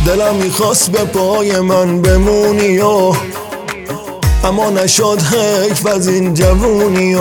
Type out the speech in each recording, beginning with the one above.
دلم میخواست به پای من بمونی اما نشد حیف از این جوونی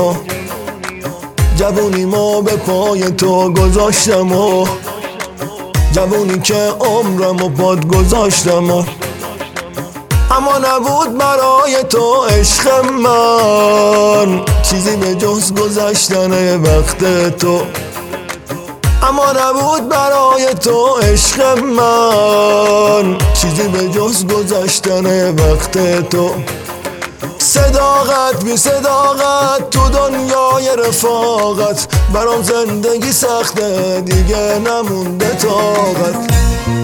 جوونی ما به پای تو گذاشتم جوونی که عمرم و پاد گذاشتم اما نبود برای تو عشق من چیزی به جز گذشتن وقت تو اما نبود برای تو عشق من چیزی به جز گذشتن وقت تو صداقت بی صداقت تو دنیای رفاقت برام زندگی سخته دیگه نمونده طاقت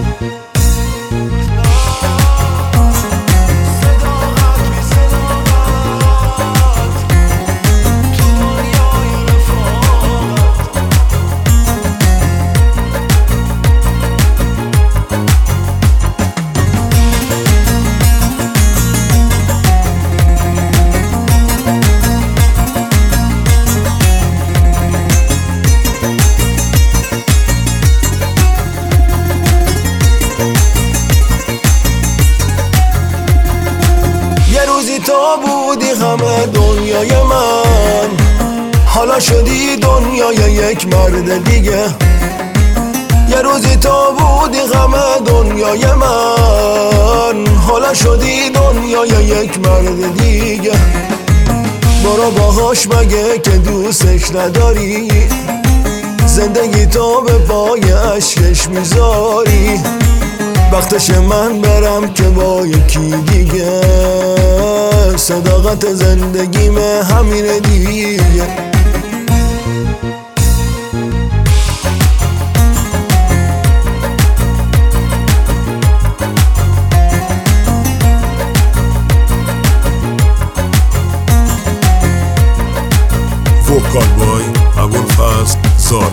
تو بودی همه دنیای من حالا شدی دنیای یک مرد دیگه یه روزی تو بودی همه دنیای من حالا شدی دنیای یک مرد دیگه برو باهاش مگه که دوستش نداری زندگی تو به پای عشقش میذاری وقتش من برم که با یکی دیگه صداقت زندگیم همینه دیگه وکال بای ابوالفضل زاره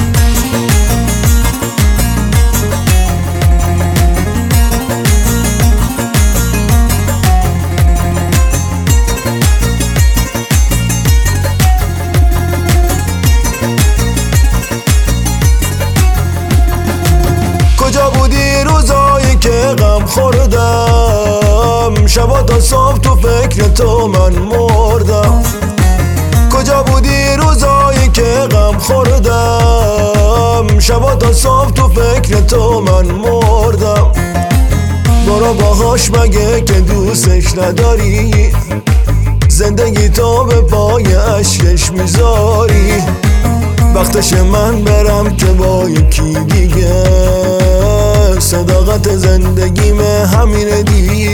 کجا بودی روزایی که غم خوردم شبا تا صبح تو فکر تو من مردم کجا بودی روزایی که غم خوردم شبا تا صبح تو فکر تو من مردم برو باهاش مگه که دوستش نداری زندگی تو به پای عشقش میذاری وقتش من برم که با یکی دیگه صداقت زندگیم همینه دیگه